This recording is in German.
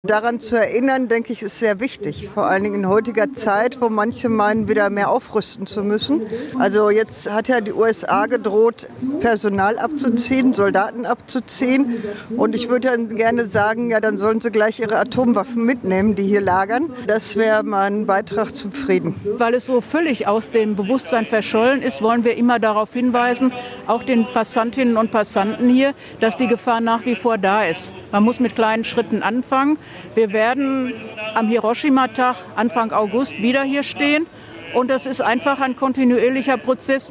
Daran zu erinnern, denke ich, ist sehr wichtig. Vor allen Dingen in heutiger Zeit, wo manche meinen, wieder mehr aufrüsten zu müssen. Also jetzt hat ja die USA gedroht, Personal abzuziehen, Soldaten abzuziehen. Und ich würde dann gerne sagen, ja, dann sollen sie gleich ihre Atomwaffen mitnehmen, die hier lagern. Das wäre mein Beitrag zum Frieden. Weil es so völlig aus dem Bewusstsein verschollen ist, wollen wir immer darauf hinweisen, auch den Passantinnen und Passanten hier, dass die Gefahr nach wie vor da ist. Man muss mit kleinen Schritten anfangen. Wir werden am Hiroshima-Tag Anfang August wieder hier stehen. Und das ist einfach ein kontinuierlicher Prozess.